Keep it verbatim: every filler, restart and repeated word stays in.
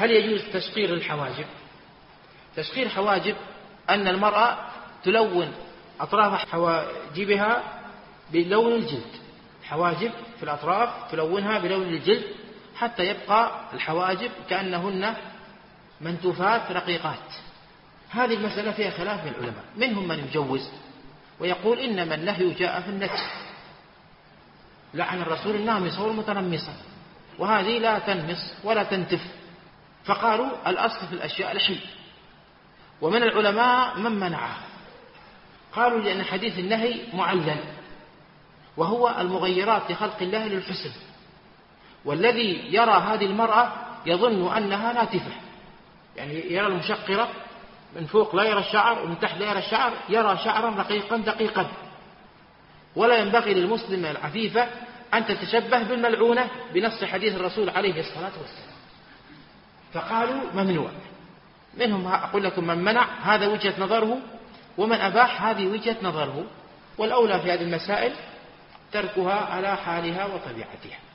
هل يجوز تشقير الحواجب؟ تشقير حواجب أن المرأة تلون أطراف حواجبها بلون الجلد، حواجب في الأطراف تلونها بلون الجلد حتى يبقى الحواجب كأنهن منتوفات رقيقات. هذه المسألة فيها خلاف من العلماء، منهم من يجوز ويقول إنما النهي جاء في النتف، لعن الرسول النامصة والمتنمصة، وهذه لا تنمص ولا تنتف، فقالوا الأصل في الأشياء الحل. ومن العلماء من منعه، قالوا لأن حديث النهي معلل، وهو المغيرات لخلق الله للحسن، والذي يرى هذه المرأة يظن أنها ناتفة، يعني يرى المشقرة من فوق لا يرى الشعر ومن تحت لا يرى الشعر، يرى شعرا رقيقا دقيقا. ولا ينبغي للمسلمة العفيفة أن تتشبه بالملعونة بنص حديث الرسول عليه الصلاة والسلام، فقالوا ممنوع. منهم أقول لكم من منع، هذا وجهة نظره، ومن أباح هذه وجهة نظره، والأولى في هذه المسائل تركها على حالها وطبيعتها.